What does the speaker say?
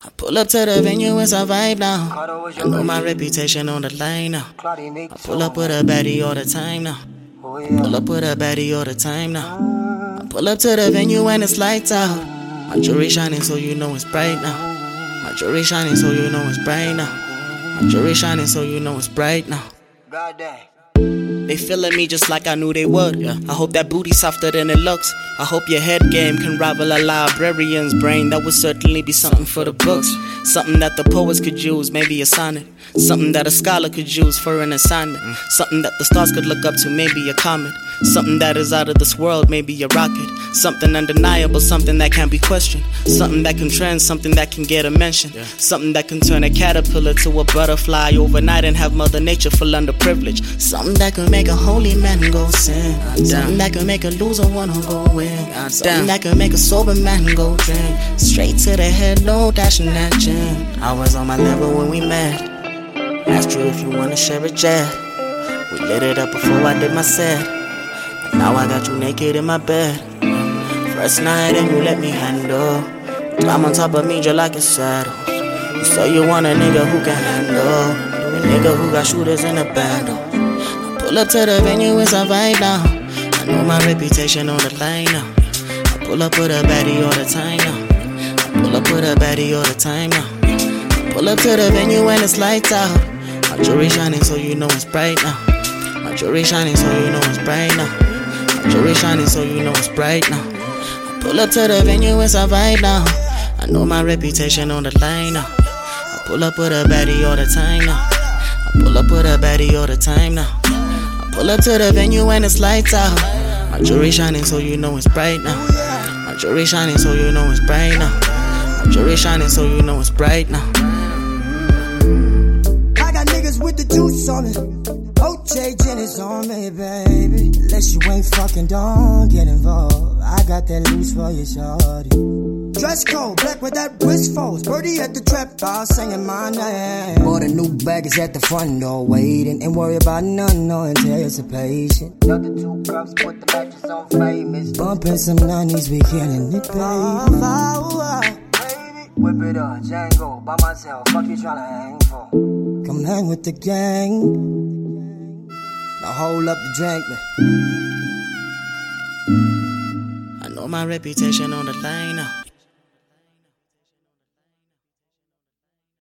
I pull up to the venue, it's a vibe now. I know my reputation on the line now. I pull up with a baddie all the time now. Pull up with a baddie all the time now. I pull up to the venue and it's lights out. My jewelry shining so you know it's bright now. My jewelry shining so you know it's bright now. My jewelry shining so you know it's bright now. Goddamn. They feeling me just like I knew they would. I hope that booty softer than it looks. I hope your head game can rival a librarian's brain. That would certainly be something for the books. Something that the poets could use, maybe a sonnet. Something that a scholar could use for an assignment. Something that the stars could look up to, maybe a comet. Something that is out of this world, maybe a rocket. Something undeniable, something that can't be questioned. Something that can trend, something that can get a mention. Something that can turn a caterpillar to a butterfly overnight and have Mother Nature full underprivileged. Something that can make a holy man go sin. Something that can make a loser wanna go win. Something that can make a sober man go drink. Straight to the head, no dashing that gin. I was on my level when we met. Asked you if you wanna share a jet. We lit it up before I did my set. And now I got you naked in my bed. First night and you let me handle. Climb on top of me just like a saddle. You say you want a nigga who can handle. A nigga who got shooters in a bando. I pull up to the venue, it's a vibe now. I know my reputation on the line now. I pull up with a baddie all the time now. I pull up with a baddie all the time now. I pull up to the venue and it's lights out. My jewelry shining so you know it's bright now. My jewelry shining so you know it's bright now. My jewelry shining so you know it's bright now. I pull up to the venue, it's a vibe now. I know my reputation on the line now. I pull up with a baddie all the time now. I pull up with a baddie all the time now. I pull up to the venue and it's lights out. My jewelry shining so you know it's bright now. My jewelry shining so you know it's bright now. My jewelry shining so you know it's bright now. I got niggas with the juice on it. OJ Jenny's on me, baby. Unless you ain't fucking, don't get involved. I got that loose for you, shorty. Dress code, black with that wrist folds. Birdie at the trap house singing my name. Bought a new bag, is at the front door waiting. Ain't worry about none, no anticipation. Another 2 cups, put the mattress on famous. Bumping some 90s, we killing it, baby. Whip it up, Django, by myself. Fuck you tryna hang for? Come hang with the gang. Now hold up the drink, man. I know my reputation on the line now.